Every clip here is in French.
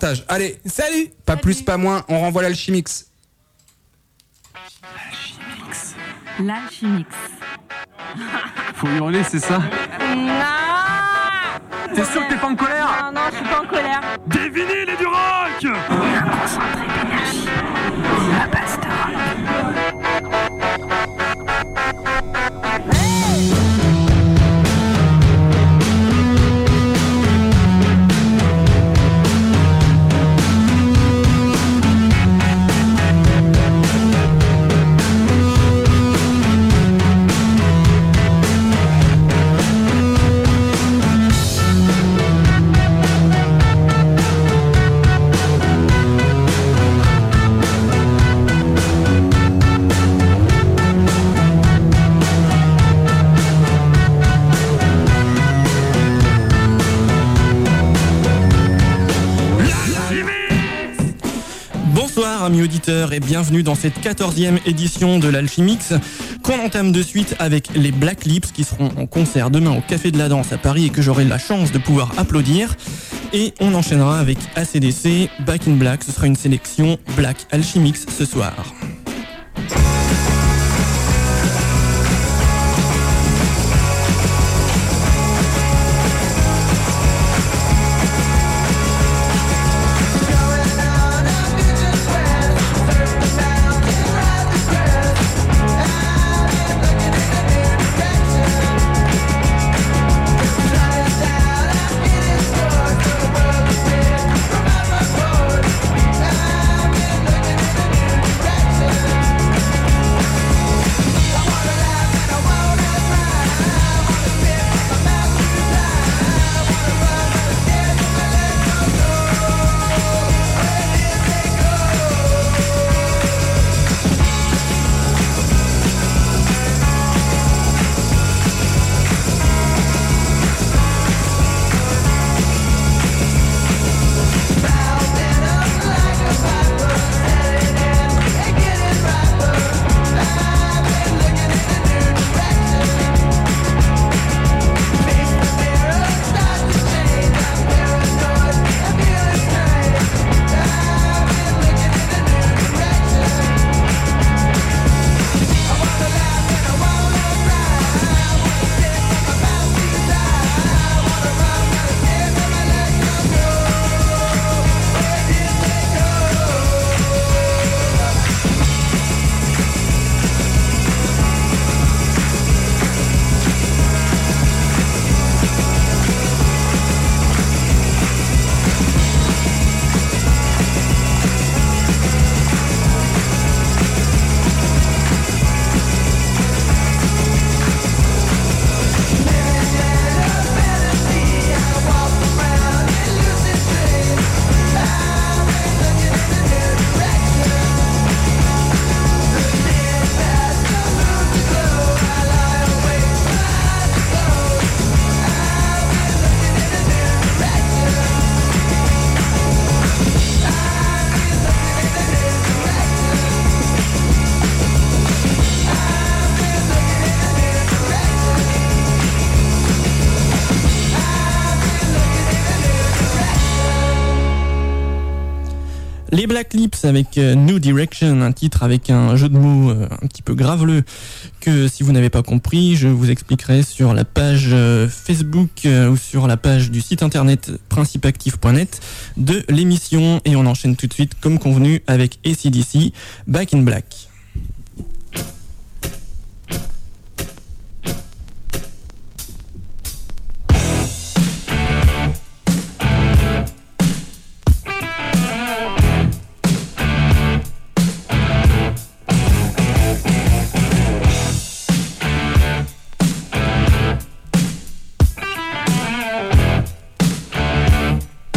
partage. Allez, salut. Pas salut. Plus, pas moins, on renvoie l'Alchimix. L'Alchimix. Faut hurler, c'est ça? Non. T'es sûr que t'es pas en colère? Non, je suis pas en colère. Des vinyles et du rock. Un concentré d'énergie. La base de Amis auditeurs et bienvenue dans cette 14e édition de l'Alchimix qu'on entame de suite avec les Black Lips qui seront en concert demain au Café de la Danse à Paris et que j'aurai la chance de pouvoir applaudir. Et on enchaînera avec AC/DC, Back in Black, ce sera une sélection Black Alchimix ce soir. Les Black Lips avec New Direction, un titre avec un jeu de mots un petit peu graveleux que si vous n'avez pas compris, je vous expliquerai sur la page Facebook ou sur la page du site internet principeactif.net de l'émission. Et on enchaîne tout de suite comme convenu avec AC/DC, Back in Black.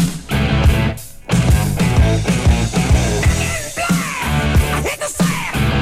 Black! I hit the sand!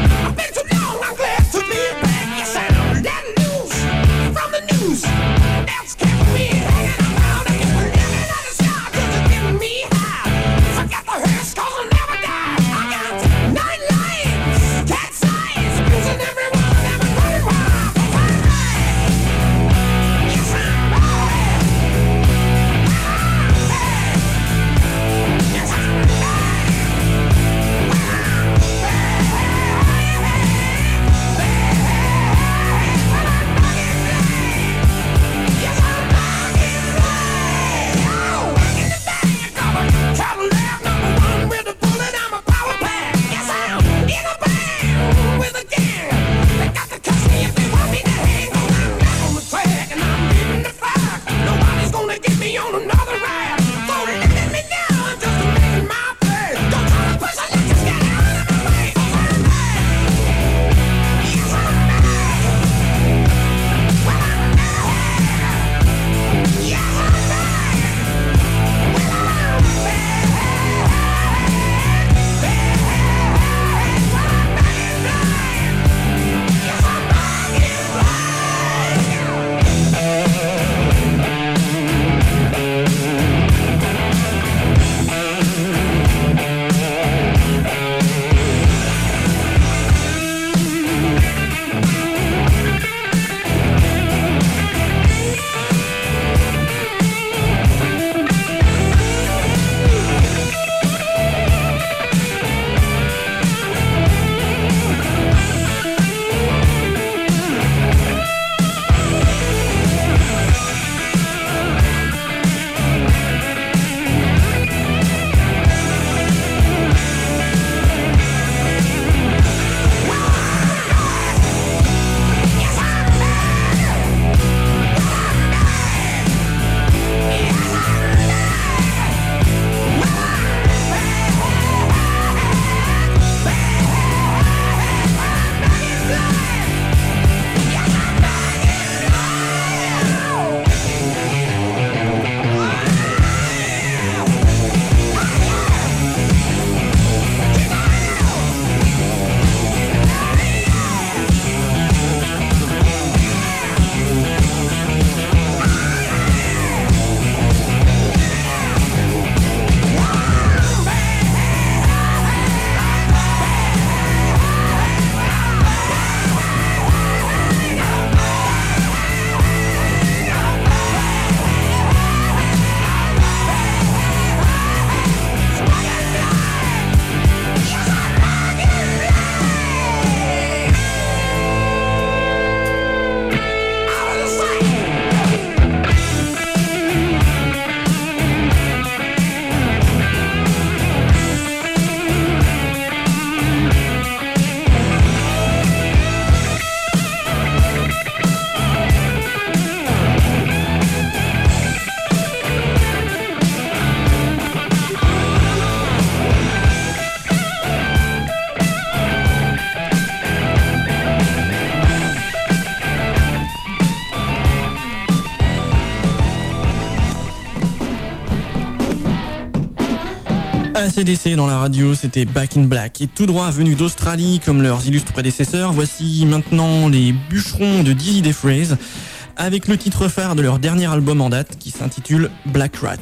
AC/DC dans la radio, c'était Back in Black. Et tout droit venu d'Australie, comme leurs illustres prédécesseurs, voici maintenant les bûcherons de Dizzy Death Rays, avec le titre phare de leur dernier album en date, qui s'intitule Black Rat.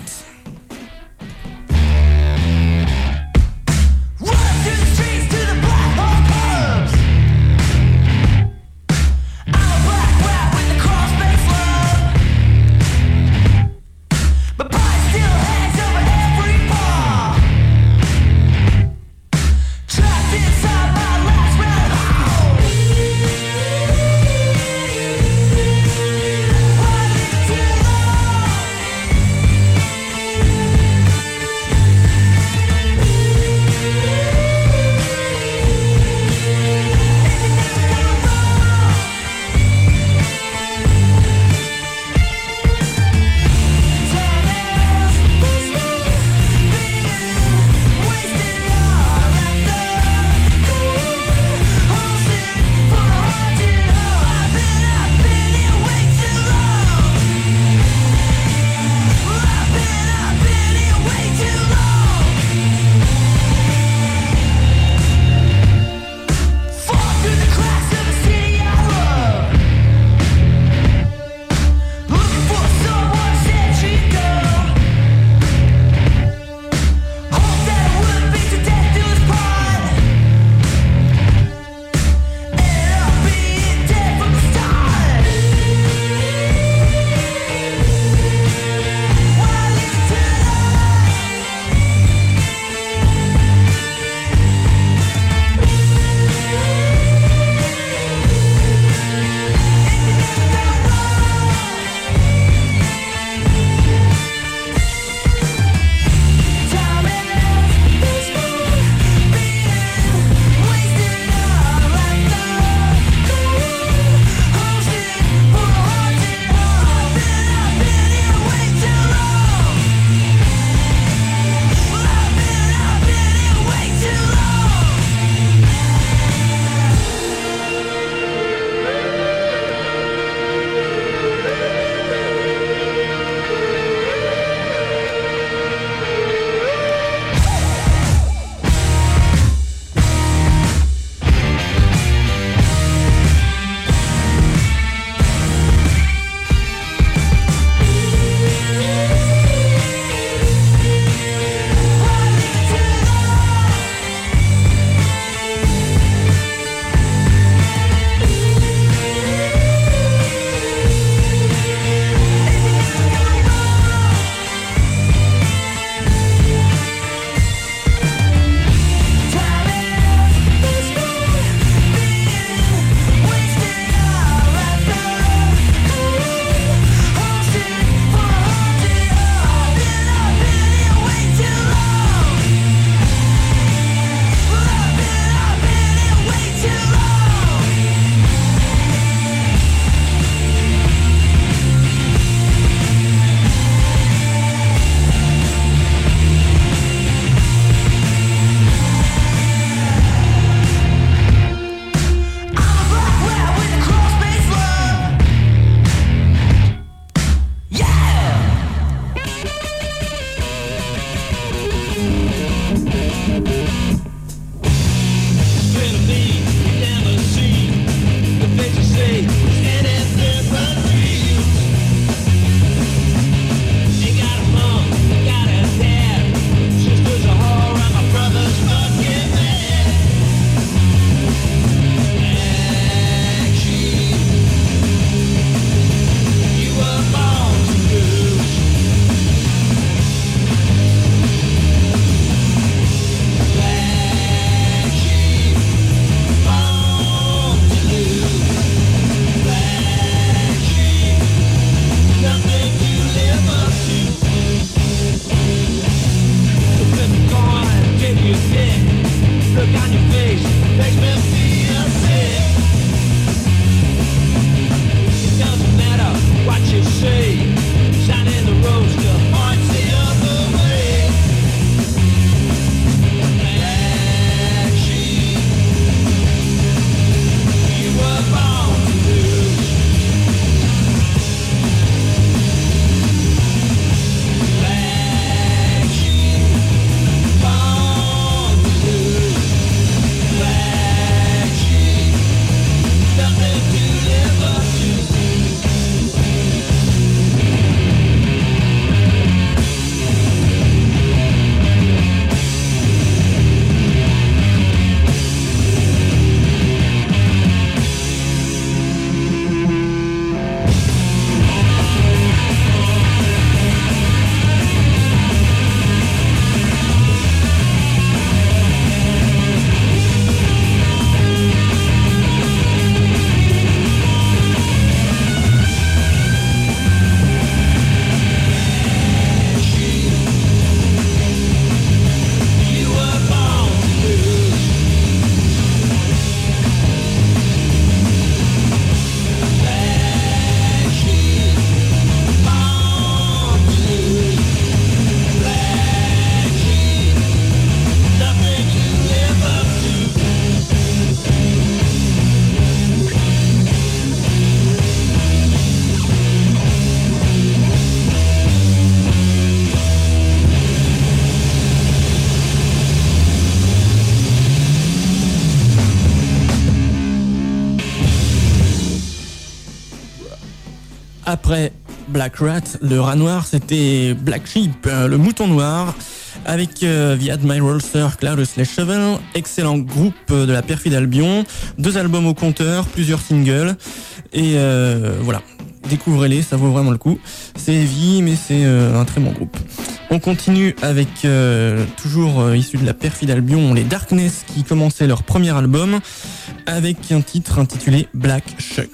Après Black Rat, le rat noir, c'était Black Sheep, le mouton noir, avec The Admiral Sir Claudius Les Shovel, excellent groupe de la perfide Albion, 2 albums au compteur, plusieurs singles, et voilà, découvrez-les, ça vaut vraiment le coup. C'est heavy, mais c'est un très bon groupe. On continue avec, toujours issu de la perfide Albion, les Darkness, qui commençaient leur premier album, avec un titre intitulé Black Shuck.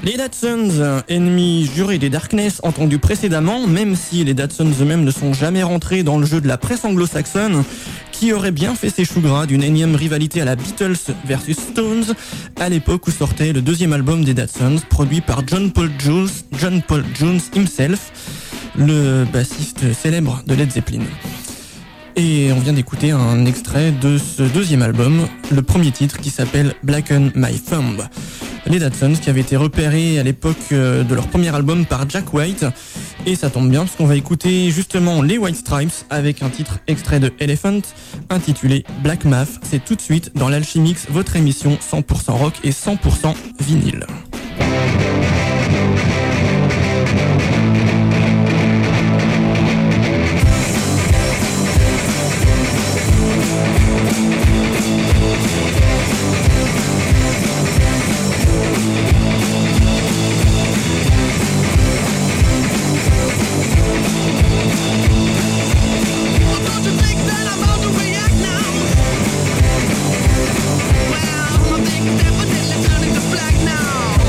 Les Datsuns, ennemis jurés des Darkness, entendus précédemment, même si les Datsuns eux-mêmes ne sont jamais rentrés dans le jeu de la presse anglo-saxonne, qui aurait bien fait ses choux gras d'une énième rivalité à la Beatles versus Stones, à l'époque où sortait le deuxième album des Datsuns, produit par John Paul Jones himself, le bassiste célèbre de Led Zeppelin. Et on vient d'écouter un extrait de ce deuxième album, le premier titre qui s'appelle Blacken My Thumb. Les Datsuns qui avaient été repérés à l'époque de leur premier album par Jack White. Et ça tombe bien parce qu'on va écouter justement les White Stripes avec un titre extrait de Elephant intitulé Black Math. C'est tout de suite dans l'Alchimix, votre émission 100% rock et 100% vinyle. Definitely turning to black now.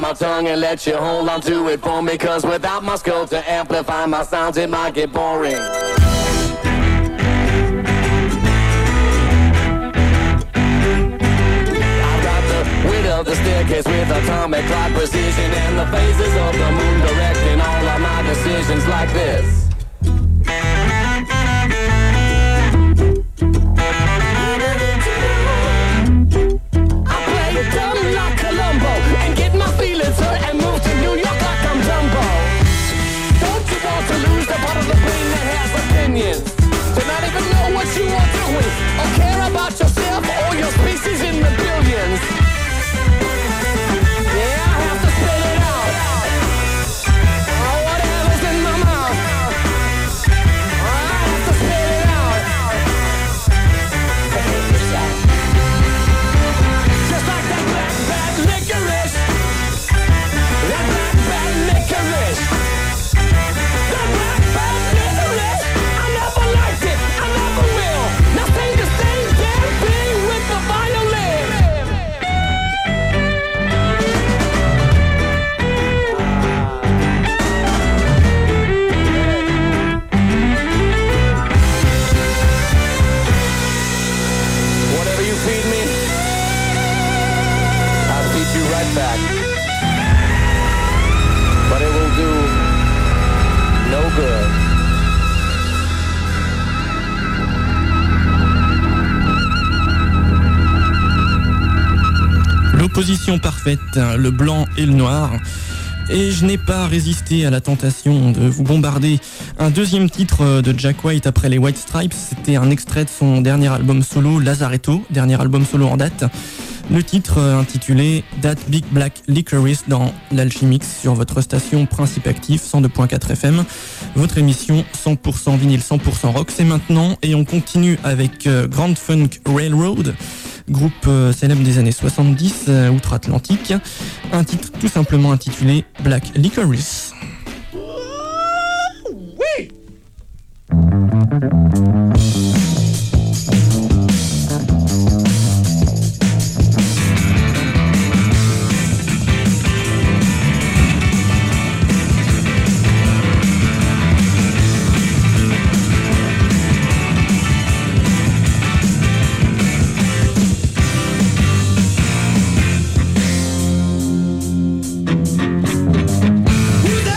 my tongue and let you hold on to it for me. Cause without my skill to amplify my sounds, it might get boring. Of the staircase with atomic clock precision and the phases of the moon directing all of my decisions like this. I play dumb like Columbo and get my feelings hurt and move to New York like I'm Dumbo. Don't you want to lose the part of the brain that has opinions? To not even know what you are doing or care about yourself or your species in the billions. Yeah, I have to spit it out. Oh, whatever's in my mouth. I have to spit it out. Just like that black bad licorice. That black bad licorice. That black bad licorice. I never liked it. I never will. Now sing the same damn thing with the violin. Feed me, I'll feed you right back. But it will do no good. L'opposition parfaite, le blanc et le noir. Et je n'ai pas résisté à la tentation de vous bombarder un deuxième titre de Jack White après les White Stripes. C'était un extrait de son dernier album solo, Lazaretto, dernier album solo en date. Le titre intitulé That Big Black Licorice dans l'Alchimix sur votre station Principe Actif 102.4 FM. Votre émission 100% vinyle, 100% rock. C'est maintenant et on continue avec Grand Funk Railroad, groupe célèbre des années 70 outre-Atlantique. Un titre tout simplement intitulé Black Licorice. Oui. Who's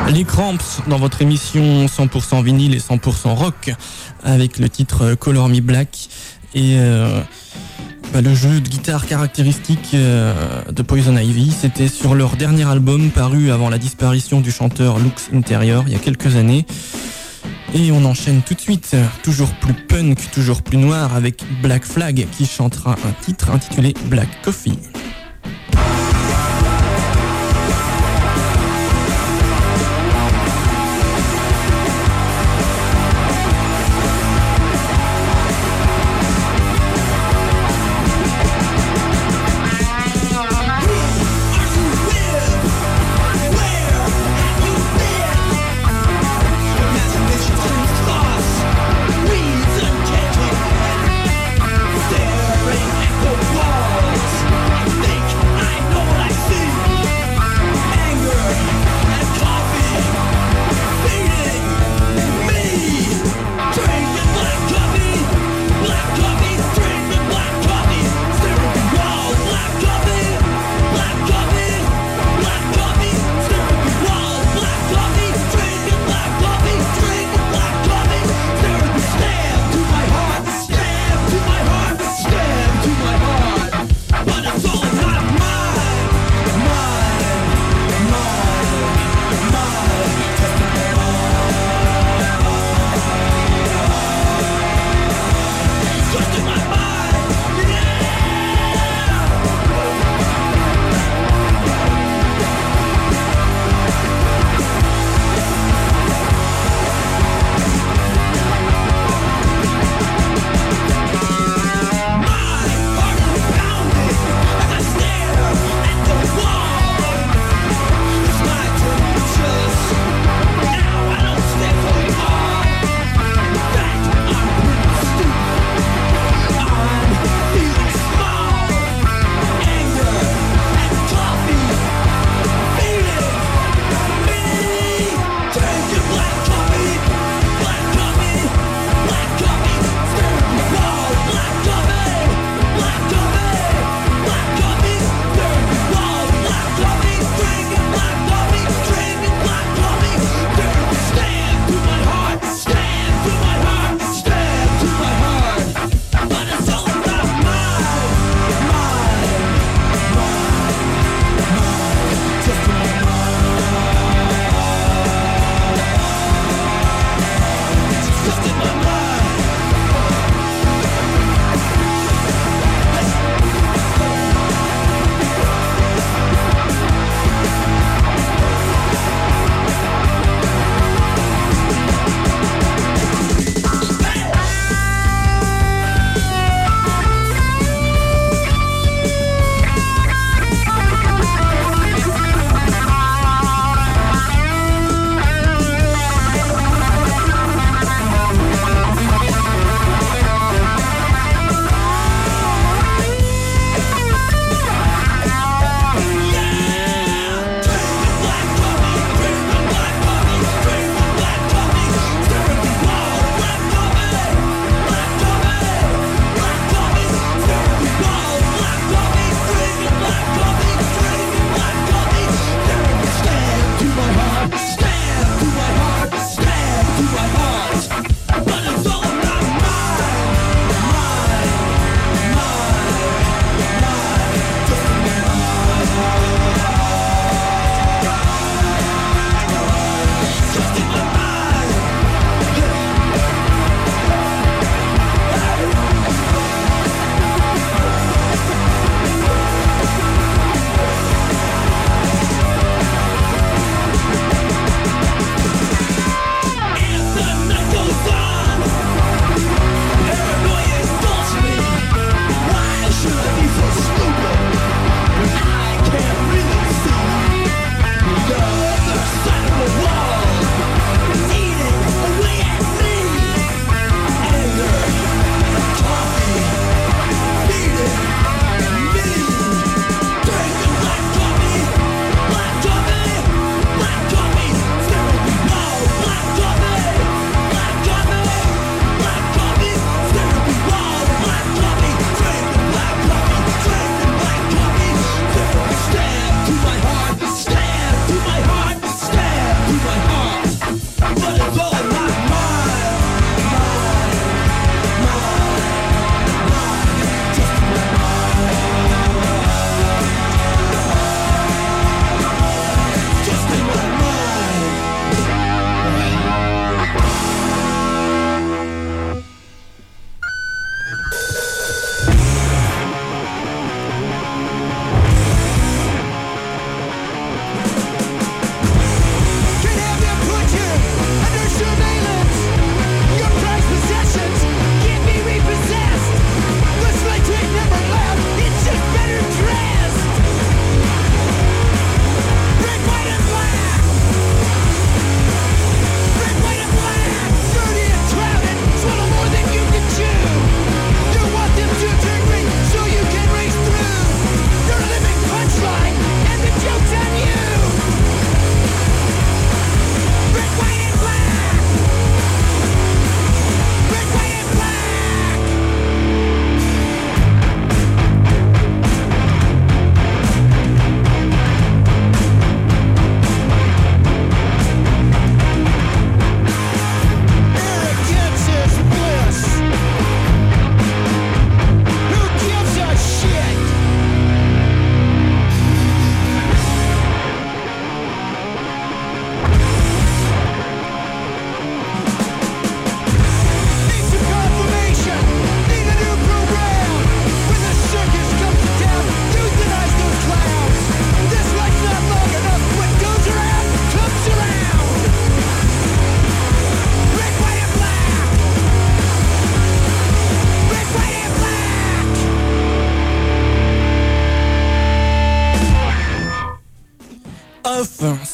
Les Cramps dans votre émission 100% vinyle et 100% rock avec le titre Color Me Black et le jeu de guitare caractéristique de Poison Ivy. C'était sur leur dernier album paru avant la disparition du chanteur Lux Interior il y a quelques années. Et on enchaîne tout de suite, toujours plus punk, toujours plus noir avec Black Flag qui chantera un titre intitulé Black Coffee. Staring at the walls.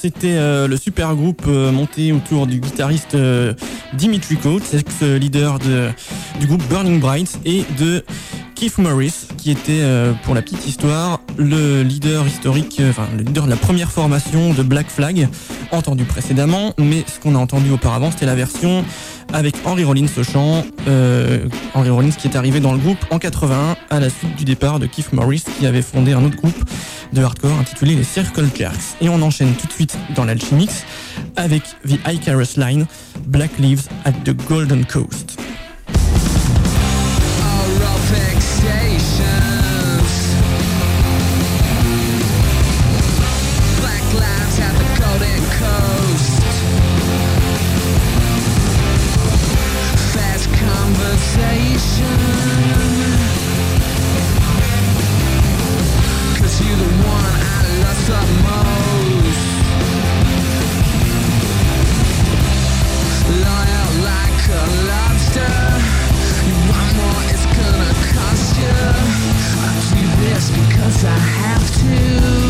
c'était le super groupe monté autour du guitariste Dimitri Coates, ex-leader du groupe Burning Bright, et de Keith Morris, qui était, pour la petite histoire, le leader historique, le leader de la première formation de Black Flag, entendu précédemment, mais ce qu'on a entendu auparavant, c'était la version avec Henry Rollins au chant, Henry Rollins qui est arrivé dans le groupe en 81 à la suite du départ de Keith Morris, qui avait fondé un autre groupe de hardcore intitulé les Circle Jerks. Et on enchaîne tout de suite dans l'Alchimix avec The Icarus Line, Black Leaves at the Golden Coast. Because I have to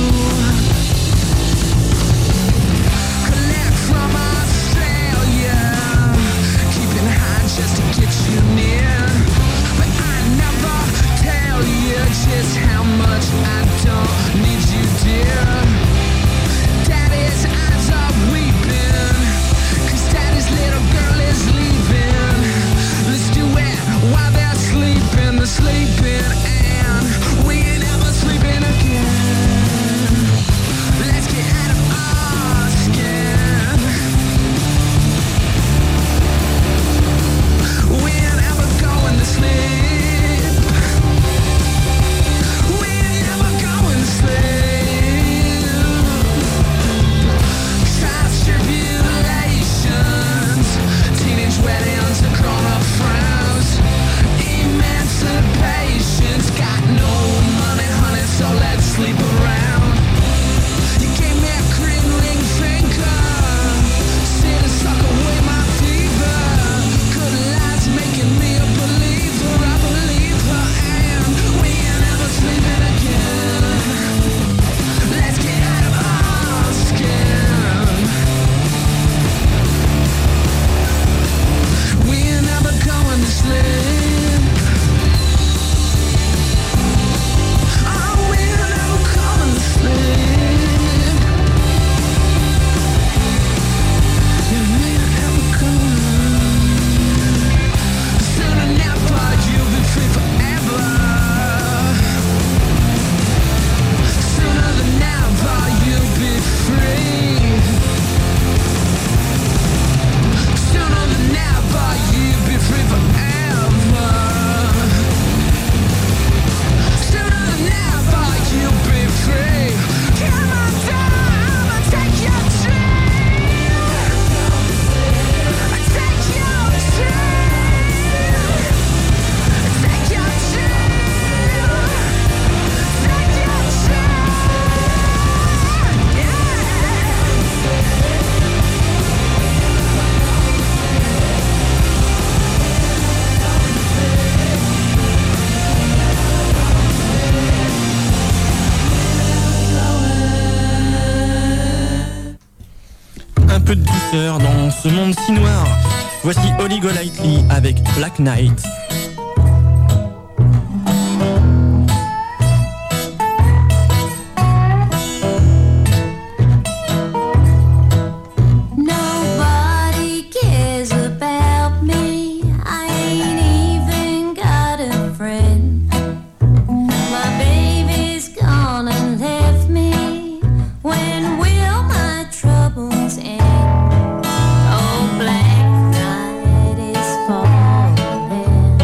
collect from Australia, keeping high just to get you near. But I never tell you just how much I don't need you, dear. Daddy's eyes are weeping, 'cause daddy's little girl is leaving. Let's do it while they're sleeping, they're sleeping, and we ain't ever sleeping again. Let's get out of our skin. We ain't ever going to sleep. We ain't ever going to sleep. Trials, tribulations, teenage weddings, and grown-up frowns. Emancipation's got no money, honey, so let's sleep around. You gave me a green ring finger, said to suck away my fever. Good lies making me a believer, I believe her, and we ain't ever sleeping again. Let's get out of our skin. We ain't ever going to sleep. Oh, we ain't ever going to sleep. Yeah, we ain't ever going. Soon enough, you'll be free forever. Sooner than never, you'll be free. Sooner than never, you'll be free forever. Sooner than never, you'll be free. Come on down, I'll take your dream. I'll take your dream. Take your dream. Take your dream. Yeah. Un peu de douceur dans ce monde si noir. Voici Holly Golightly avec Black Knight. Nobody cares about me. I ain't even got a friend. My baby's gone and left me. When will my troubles end? Oh, black night is falling.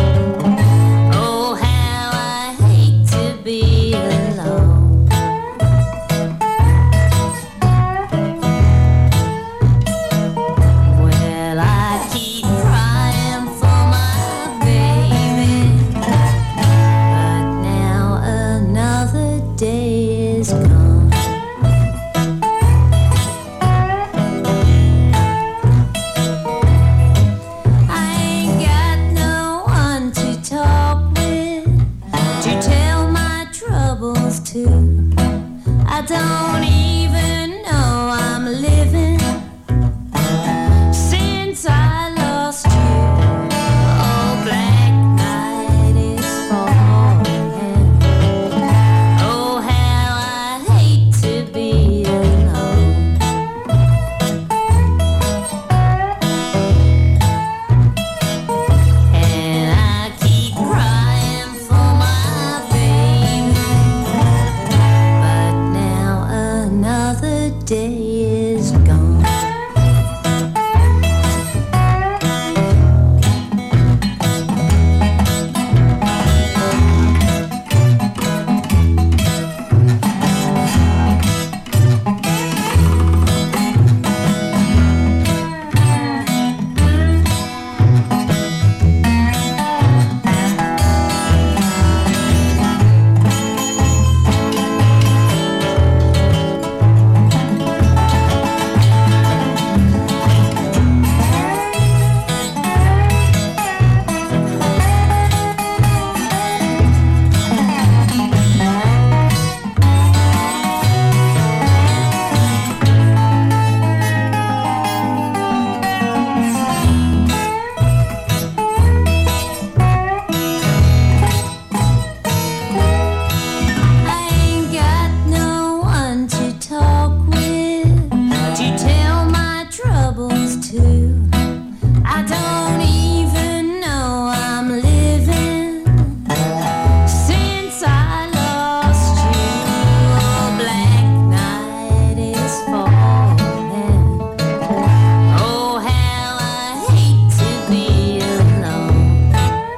too. I don't even know I'm living since I lost you. Oh, black night is falling. Oh, how I hate to be alone.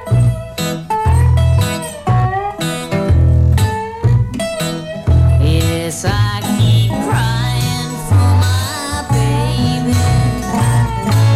Yes, I keep crying for my baby.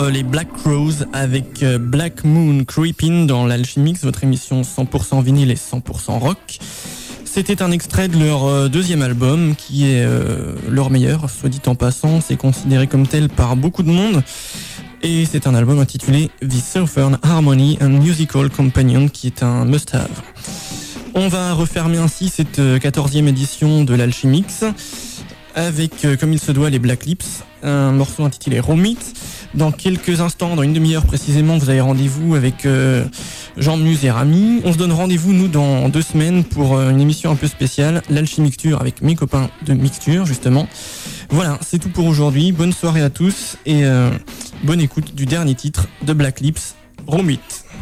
les Black Crowes avec Black Moon Creeping dans l'Alchimix, votre émission 100% vinyle et 100% rock. C'était un extrait de leur deuxième album qui est leur meilleur, soit dit en passant, c'est considéré comme tel par beaucoup de monde. Et c'est un album intitulé The Southern Harmony and Musical Companion qui est un must-have. On va refermer ainsi cette 14e édition de l'Alchimix avec, comme il se doit, les Black Lips, un morceau intitulé Romit. Dans quelques instants, dans une demi-heure précisément, vous avez rendez-vous avec Jean Muse et Rami. On se donne rendez-vous, nous, dans 2 semaines pour une émission un peu spéciale, l'Alchimixture, avec mes copains de Mixture, justement. Voilà, c'est tout pour aujourd'hui. Bonne soirée à tous et bonne écoute du dernier titre de Black Lips, Romit.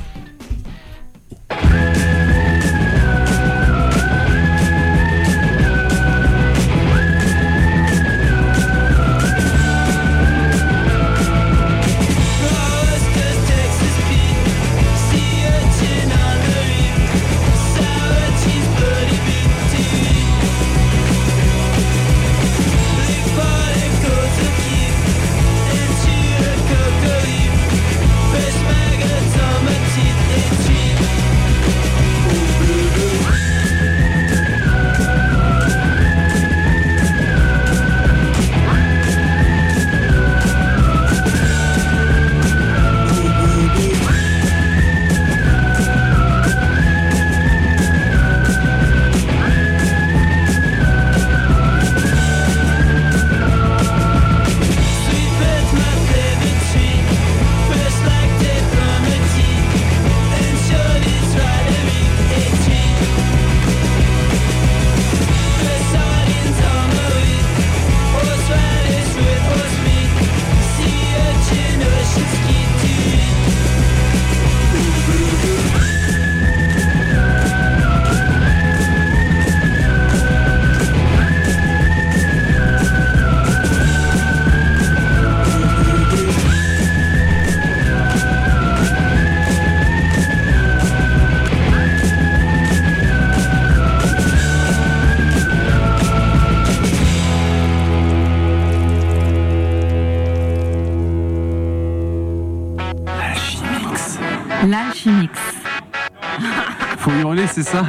L'Alchimix. Faut hurler, c'est ça?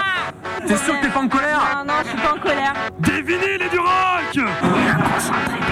Non. T'es sûr que t'es pas en colère? Non, je suis pas en colère. Des vinyles et du rock! Bien concentré.